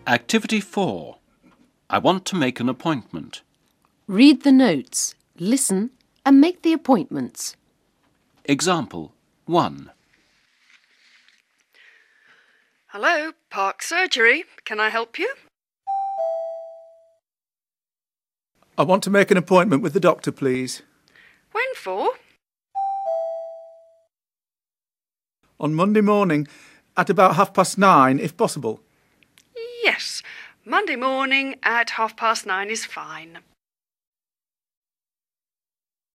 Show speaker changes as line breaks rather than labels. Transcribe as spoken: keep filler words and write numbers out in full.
Activity four. I want to make an appointment.
Read the notes, listen and make the appointments.
Example one.
Hello, Park Surgery. Can I help you?
I want to make an appointment with the doctor, please.
When for?
On Monday morning at about half past nine, if possible.
Yes, Monday morning at half past nine is fine.